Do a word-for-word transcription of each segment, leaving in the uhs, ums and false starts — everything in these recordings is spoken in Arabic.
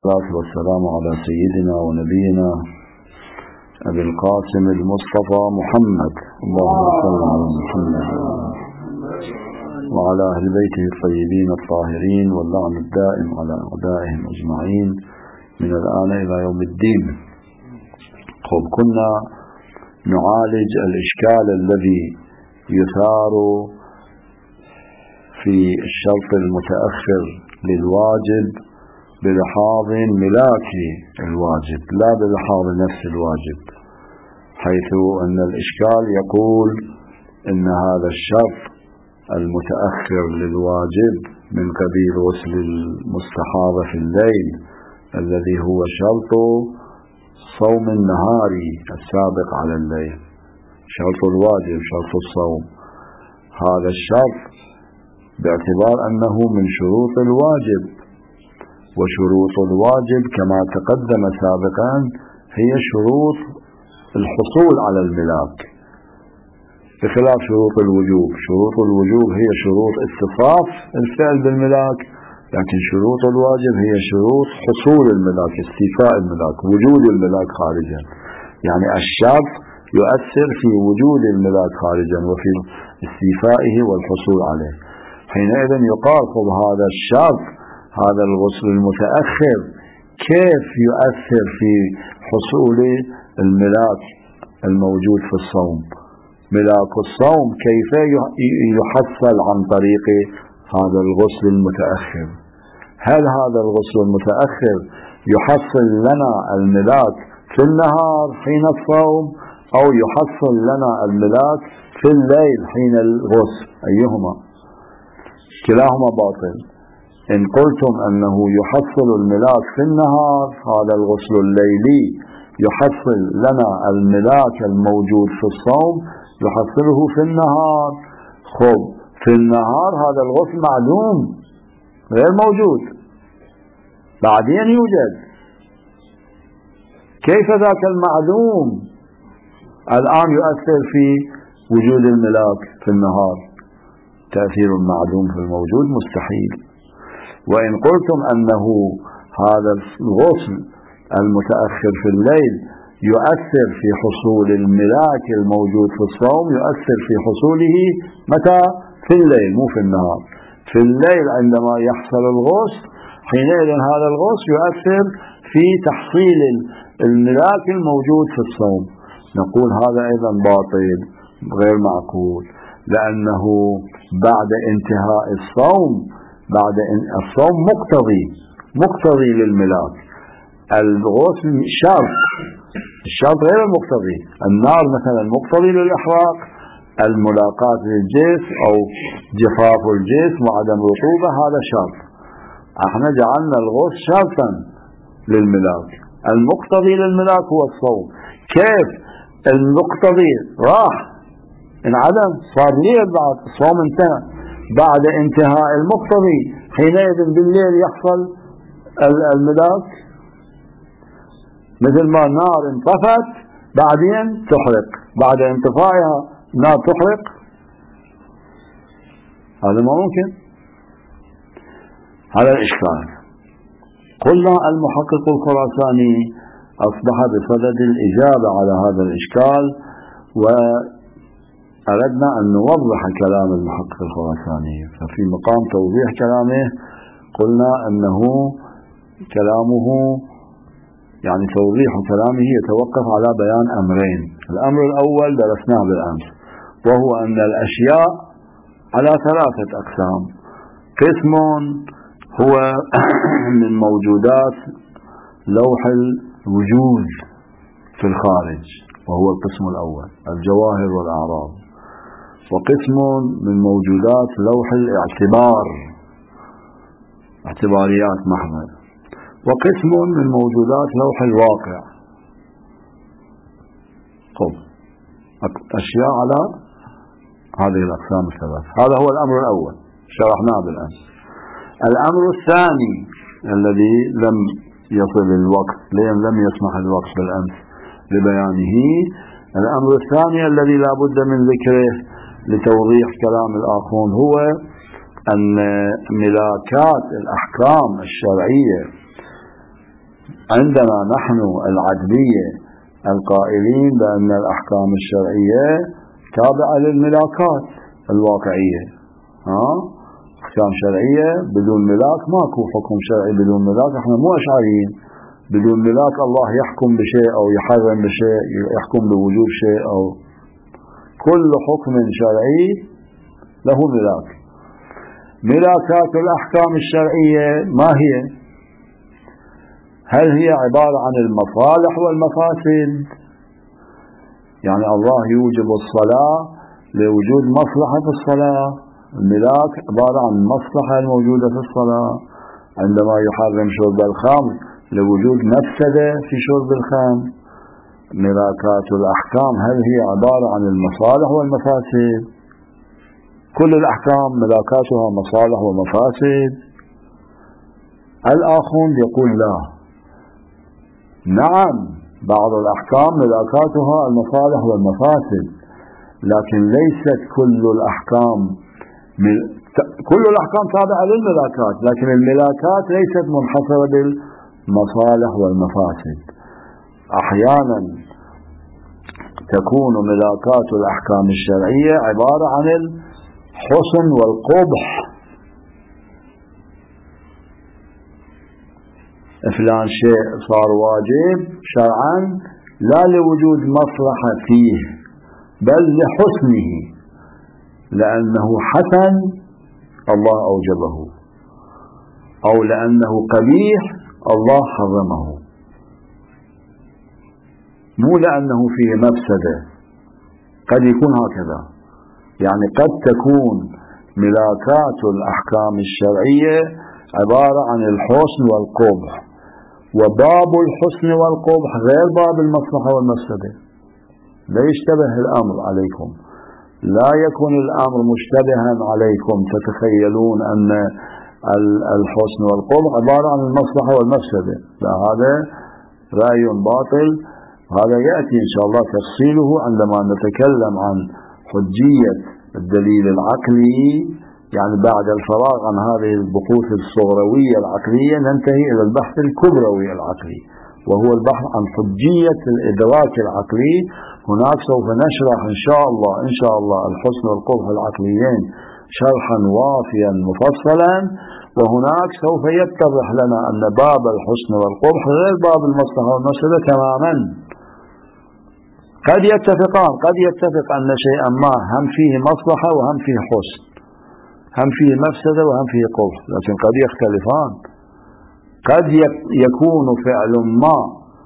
والصلاة والسلام على سيدنا ونبينا أبي القاسم المصطفى محمد، اللهم صل على محمد وعلى أهل بيته الطيبين الطاهرين، واللعن الدائم على أعدائهم أجمعين من الآن إلى يوم الدين. قد كنا نعالج الإشكال الذي يثار في الشرط المتأخر للواجب بلحاظ ملاكي الواجب لا بلحاظ نفس الواجب، حيث أن الإشكال يقول إن هذا الشرط المتأخر للواجب من قبيل غسل المستحاضة في الليل الذي هو شرط صوم النهار السابق على الليل، شرط الواجب شرط الصوم. هذا الشرط باعتبار أنه من شروط الواجب، وشروط الواجب كما تقدم سابقا هي شروط الحصول على الملاك بخلاف شروط الوجوب. شروط الوجوب هي شروط اتصاف الفعل بالملاك، لكن شروط الواجب هي شروط حصول الملاك، استيفاء الملاك، وجود الملاك خارجا. يعني الشرط يؤثر في وجود الملاك خارجا وفي استيفائه والحصول عليه. حينئذ يقال هذا الشرط، هذا الغسل المتأخر كيف يؤثر في حصول الملاك الموجود في الصوم؟ ملاك الصوم كيف يحصل عن طريق هذا الغسل المتأخر؟ هل هذا الغسل المتأخر يحصل لنا الملاك في النهار حين الصوم، أو يحصل لنا الملاك في الليل حين الغسل؟ أيهما؟ كلاهما باطل. إن قلتم أنه يحصل الملاك في النهار، هذا الغسل الليلي يحصل لنا الملاك الموجود في الصوم يحصله في النهار. خب في النهار هذا الغسل معدوم غير موجود، بعدين يوجد. كيف ذاك المعدوم الآن يؤثر في وجود الملاك في النهار؟ تأثير المعدوم في الموجود مستحيل. وإن قلتم أنه هذا الغسل المتأخر في الليل يؤثر في حصول الملاك الموجود في الصوم، يؤثر في حصوله متى؟ في الليل مو في النهار. في الليل عندما يحصل الغسل، حينئذ هذا الغسل يؤثر في تحصيل الملاك الموجود في الصوم. نقول هذا أيضا باطل غير معقول، لأنه بعد انتهاء الصوم، بعد الصوم مقتضي مقتضي للملاك. الغسل شرط، الشرط غير المقتضي. النار مثلا مقتضي للإحراق، الملاقات للجسم أو جفاف الجسم وعدم رطوبة هذا شرط. احنا جعلنا الغسل شرطا للملاك، المقتضي للملاك هو الصوم. كيف المقتضي راح انعدم، صار ليل بعد الصوم انتهى، بعد انتهاء المقتضي حينئذ بالليل يحصل الملاك؟ مثل ما النار انطفت بعدين تحرق، بعد انطفائها النار تحرق، هذا ما ممكن. هذا الإشكال. قلنا المحقق الخراساني أصبح بصدد الإجابة على هذا الإشكال، وأردنا أن نوضح كلام المحقق الخراساني. ففي مقام توضيح كلامه قلنا أنه كلامه يعني توضيح كلامه يتوقف على بيان أمرين. الأمر الأول درسناه بالأمس، وهو أن الأشياء على ثلاثة أقسام. قسم هو من موجودات لوح الوجود في الخارج، وهو القسم الأول الجواهر والأعراض. وقسم من موجودات لوح الاعتبار، اعتباريات محضة. وقسم من موجودات لوح الواقع. طب أشياء على هذه الأقسام الثلاث. هذا هو الأمر الأول شرحناه بالأمس. الأمر الثاني الذي لم يصل الوقت، لأن لم يسمح الوقت بالأمس لبيانه، الأمر الثاني الذي لا بد من ذكره لتوضيح كلام الآخرون هو أن ملاكات الأحكام الشرعية عندنا نحن العدلية القائلين بأن الأحكام الشرعية تابعة للملاكات الواقعية. ها؟ أحكام شرعية بدون ملاك ماكو حكم شرعي بدون ملاك. احنا مو أشعريين. بدون ملاك الله يحكم بشيء أو يحرم بشيء، يحكم بوجوب شيء، أو كل حكم شرعي له ملاك. ملاكات الأحكام الشرعية ما هي؟ هل هي عبارة عن المصالح والمفاسد؟ يعني الله يوجب الصلاة لوجود مصلحة في الصلاة، الملاك عبارة عن المصلحة الموجودة في الصلاة. عندما يحرم شرب الخمر لوجود مفسدة في شرب الخمر. ملاكات الأحكام هل هي عبارة عن المصالح والمفاسد؟ كل الأحكام ملاكاتها مصالح ومفاسد. الآخرون يقول لا، نعم بعض الأحكام ملاكاتها المصالح والمفاسد، لكن ليست كل الأحكام مل... كل الأحكام تابعة للملاكات، لكن الملاكات ليست منحصرة بالمصالح والمفاسد. أحيانا تكون ملاكات الأحكام الشرعية عبارة عن الحسن والقبح. فلان شيء صار واجب شرعا لا لوجود مصلحة فيه بل لحسنه، لأنه حسن الله أوجبه، أو لأنه قبيح الله حرمه، مو لأنه فيه مفسدة. قد يكون هكذا، يعني قد تكون ملاكات الأحكام الشرعية عبارة عن الحسن والقبح، وباب الحسن والقبح غير باب المصلحة والمفسدة. لا يشتبه الأمر عليكم، لا يكون الأمر مشتبها عليكم تتخيلون أن الحسن والقبح عبارة عن المصلحة والمفسدة. لا، هذا رأي باطل. هذا يأتي إن شاء الله تفصيله عندما نتكلم عن حجية الدليل العقلي، يعني بعد الفراغ عن هذه البحوث الصغروية العقلية ننتهي إلى البحث الكبروي العقلي، وهو البحث عن حجية الإدراك العقلي. هناك سوف نشرح إن شاء الله إن شاء الله الحسن والقبح العقليين شرحا وافيا مفصلا، وهناك سوف يتضح لنا أن باب الحسن والقبح غير باب المصلحة والمفسدة تماما. قد يتفقان، قد يتفق أن شيئا ما هم فيه مصلحة وهم فيه حسن، هم فيه مفسدة وهم فيه قبح، لكن قد يختلفان. قد يكون فعل ما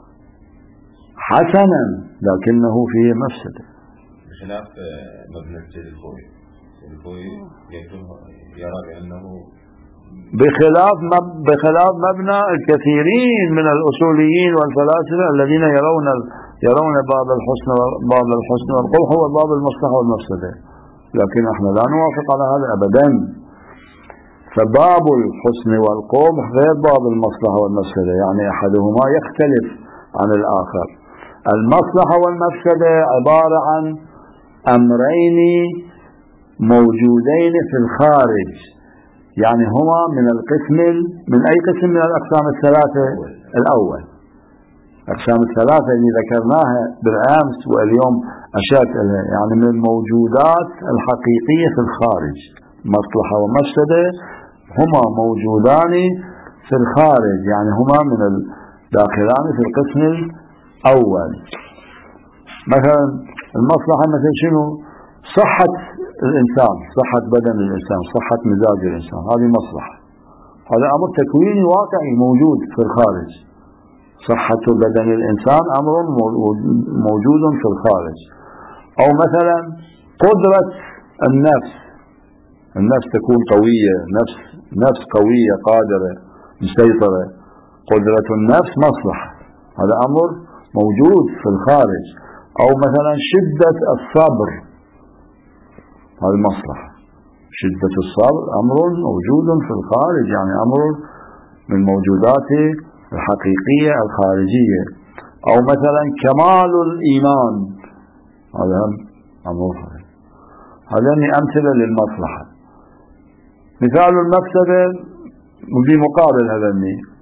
حسنا لكنه فيه مفسدة، بخلاف مبنى الخوي. الخوي يرى بأنه بخلاف بخلاف مبنى الكثيرين من الأصوليين والفلاسفة الذين يرون يرون باب الحسن باب الحسن والقبح هو باب المصلحة والمفسدة، لكن احنا لا نوافق على هذا أبدا. فباب الحسن والقبح غير باب المصلحة والمفسدة، يعني أحدهما يختلف عن الآخر. المصلحة والمفسدة عبارة عن أمرين موجودين في الخارج، يعني هما من القسم من أي قسم من الأقسام الثلاثة الأول. الأقسام الثلاثة اللي ذكرناها بالأمس واليوم أشرت إليها، يعني من الموجودات الحقيقية في الخارج. مصلحة ومفسدة هما موجودان في الخارج، يعني هما من الداخلان في القسم الأول. مثلا المصلحة مثل شنو؟ صحة الإنسان، صحة بدن الإنسان، صحة مزاج الإنسان، هذه مصلحة. هذا أمر تكويني واقعي موجود في الخارج. صحة بدن الإنسان أمر موجود في الخارج. أو مثلا قدرة النفس، النفس تكون قوية، نفس نفس قوية قادرة مسيطرة، قدرة النفس مصلحة، هذا أمر موجود في الخارج. أو مثلا شدة الصبر، هذه مصلحة. شدة الصبر أمر موجود في الخارج، يعني أمر من موجودات الحقيقية الخارجية. أو مثلا كمال الإيمان، هذا أمر خارج. هذين أمثلة للمصلحة. مثال المفسدة بمقابل هذين،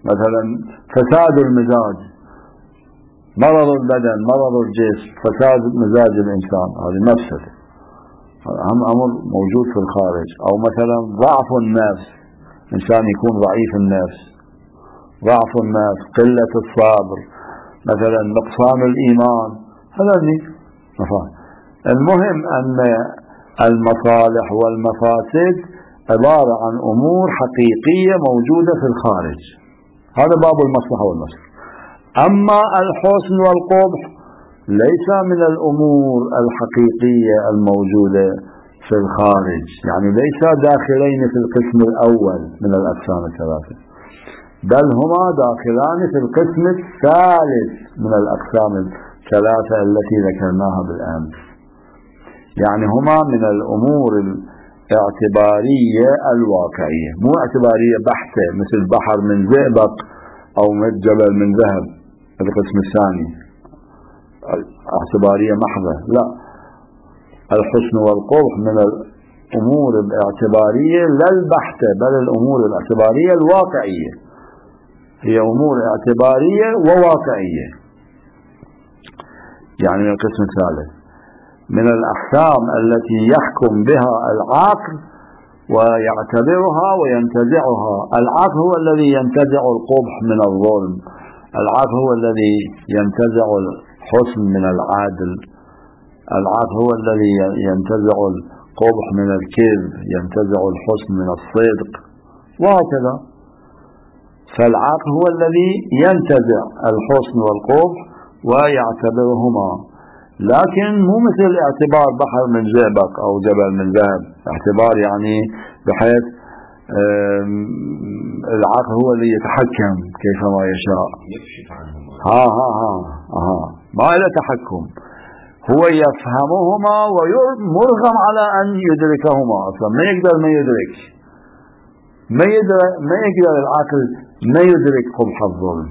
مثلا فساد المزاج، مرض البدن، مرض الجسم، فساد مزاج الإنسان، هذه مفسدة، أهم أمر موجود في الخارج. أو مثلا ضعف النفس، إنسان يكون ضعيف النفس، ضعف النفس، قلة الصبر، مثلا نقصان الإيمان، هذه مفاسد. المهم أن المصالح والمفاسد عبارة عن أمور حقيقية موجودة في الخارج، هذا باب المصلحة والمصلحة. أما الحسن والقبح ليس من الأمور الحقيقية الموجودة في الخارج، يعني ليس داخلين في القسم الأول من الأقسام الثلاثة، بل هما داخلان في القسم الثالث من الأقسام الثلاثة التي ذكرناها بالأمس. يعني هما من الأمور الاعتبارية الواقعية، مو اعتبارية بحتة مثل بحر من زئبق أو مثل جبل من ذهب، القسم الثاني اعتبارية محضة. لا، الحسن والقبح من الأمور الاعتبارية لا البحتة، بل الأمور الاعتبارية الواقعية، هي أمور اعتبارية وواقعية. يعني من القسم الثالث من الأحكام التي يحكم بها العقل ويعتبرها وينتزعها. العقل هو الذي ينتزع القبح من الظلم، العقل هو الذي ينتزع الحسن من العدل، العقل هو الذي ينتزع القبح من الكذب، ينتزع الحسن من الصدق، وهكذا. فالعقل هو الذي ينتزع الحسن والقبح ويعتبرهما، لكن مو مثل اعتبار بحر من زئبق أو جبل من ذهب، اعتبار يعني بحيث العقل هو اللي يتحكم كيفما يشاء، ها ها ها ها ما له تحكم، هو يفهمهما ومرغم على أن يدركهما، أصلا ما يقدر ما يدرك ما يقدر ما يقدر العقل ما يدرك قبح الظلم.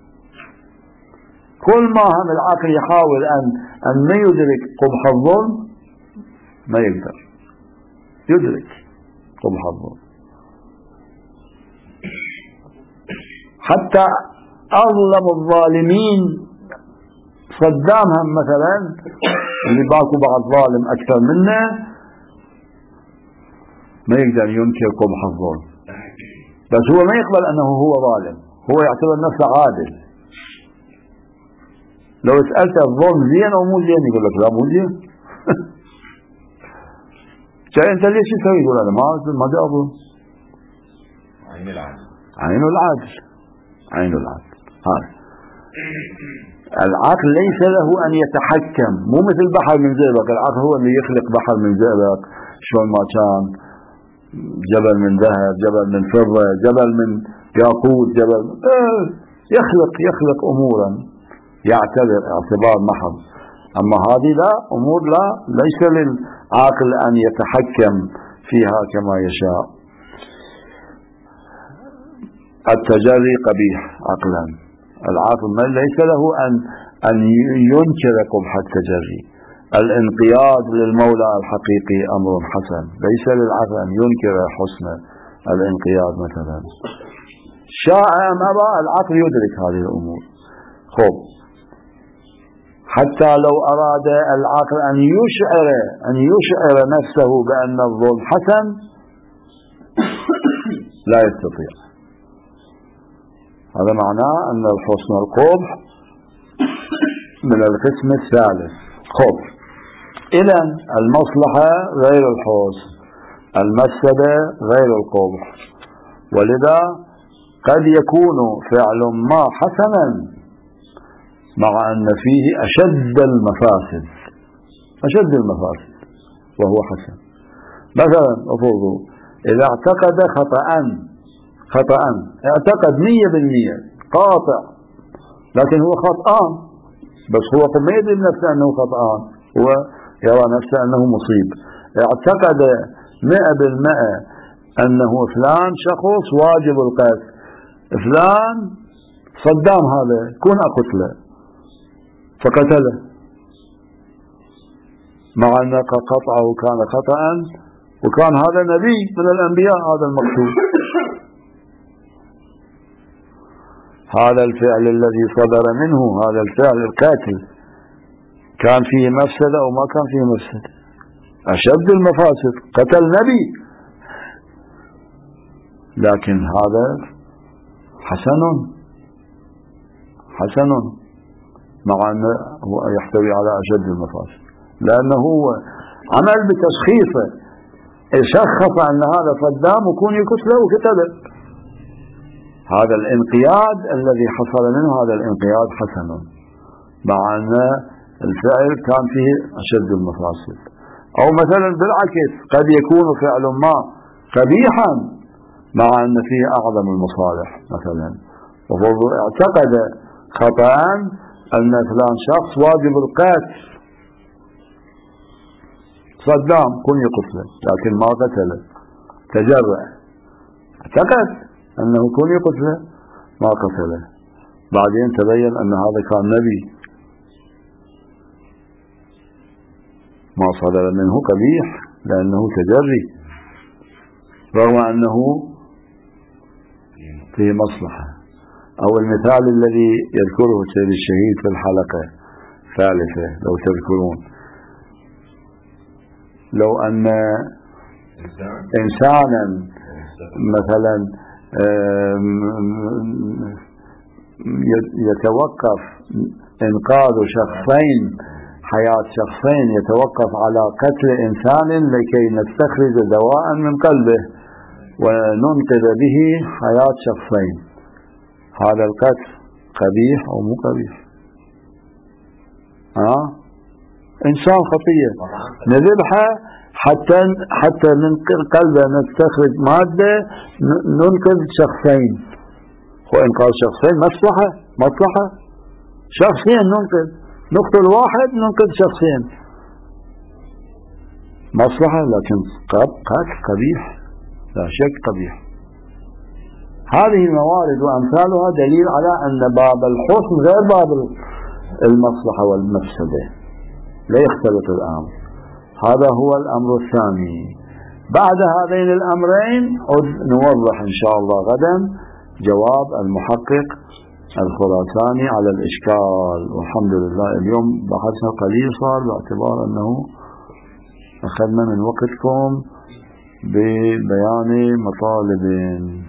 كل ما هم العقل يحاول أن أن ما يدرك قبح الظلم ما يقدر يدرك قبح الظلم. حتى أظلم الظالمين صدام هم مثلا اللي باكو بعض ظالم أكثر منه ما يقدر ينكر قبح الظلم، بس هو ما يقبل أنه هو ظالم، هو يعتبر نفسه عادل. لو سألت الظلم زين أو مو زين يقول لك لا مو زين. جاي أنت ليش تسوي؟ يقول أنا ما ما جابه. عين العدل، عين العدل، عين العدل. هذا العقل ليس له أن يتحكم، مو مثل بحر من زئبق، العقل هو اللي يخلق بحر من زئبق شلون ما كان، جبل من ذهب، جبل من فضة، جبل من ياقوت، جبل يخلق يخلق أمورا يعتبر اعتبار محض. أما هذه لا، أمور لا ليس للعاقل أن يتحكم فيها كما يشاء. التجري قبيح عقلا، العاقل ليس له أن أن ينكر قبح التجري. الانقياد للمولى الحقيقي أمر حسن، ليس للعقل أن ينكر حسن الانقياد مثلا. شاء أم أبى العقل يدرك هذه الأمور. خب حتى لو أراد العقل أن يشعر أن يشعر نفسه بأن الظلم حسن لا يستطيع. هذا معناه أن الحسن والقبح من القسم الثالث. خب إذن المصلحة غير الحسن، المفسدة غير القبح، ولذا قد يكون فعل ما حسنا مع أن فيه أشد المفاسد، أشد المفاسد وهو حسن. مثلا أفرضوا إذا اعتقد خطأ خطأ اعتقد مية بالمية قاطع، لكن هو خطأان، بس هو ما يدري نفسه أنه خطأان، هو يرى نفسه أنه مصيب. اعتقد مئة بالمئة أنه فلان شخص واجب القتل، فلان صدام هذا كون أقتله، فقتله مع أن قطعه كان خطأ، وكان هذا نبي من الأنبياء هذا المقتول. هذا الفعل الذي صدر منه، هذا الفعل القاتل، كان فيه مفسدة أو ما كان فيه مفسدة؟ أشد المفاسد، قتل نبي، لكن هذا حسن حسن مع أنه يحتوي على أشد المفاسد، لأنه هو عمل بتشخيصه، شخص أن هذا صدام وكون يقتله وقتله. هذا الانقياد الذي حصل منه، هذا الانقياد حسن، مع أن الفعل كان فيه أشد المفاسد. أو مثلا بالعكس، قد يكون فعل ما قبيحا مع أن فيه أعظم المصالح، مثلا وهو اعتقد خطأ أن فلان شخص واجب القتل، صدام كن يقتله، لكن ما قتله، تجرع، اعتقد أنه كن يقتله ما قتله، بعدين تبين أن هذا كان نبي، ما صدر منه قبيح لأنه تجري، رغم أنه فيه مصلحة. أو المثال الذي يذكره السيد الشهيد في الحلقة الثالثة لو تذكرون، لو أن إنسانا مثلا يتوقف إنقاذ شخصين، حياة شخصين، يتوقف على قتل إنسان لكي نستخرج دواء من قلبه وننقذ به حياة شخصين، هذا القتل قبيح أو مو قبيح؟ آه؟ إنسان خطية نذبحه حتى حتى من قلبه نستخرج مادة ننقذ شخصين، وإنقاذ شخصين مصلحة، مصلحة، شخصين ننقذ، نقتل واحد ننقذ شخصين، مصلحة، لكن قتل قبيح، لا شك قبيح. هذه الموارد وأمثالها دليل على أن باب الحسن غير باب المصلحة والمفسدة، لا يختلط الأمر. هذا هو الأمر الثاني. بعد هذين الأمرين نوضح إن شاء الله غدا جواب المحقق الخراساني على الإشكال. والحمد لله اليوم بحثنا قليل صار، باعتبار أنه أخذنا من وقتكم ببيان مطالب.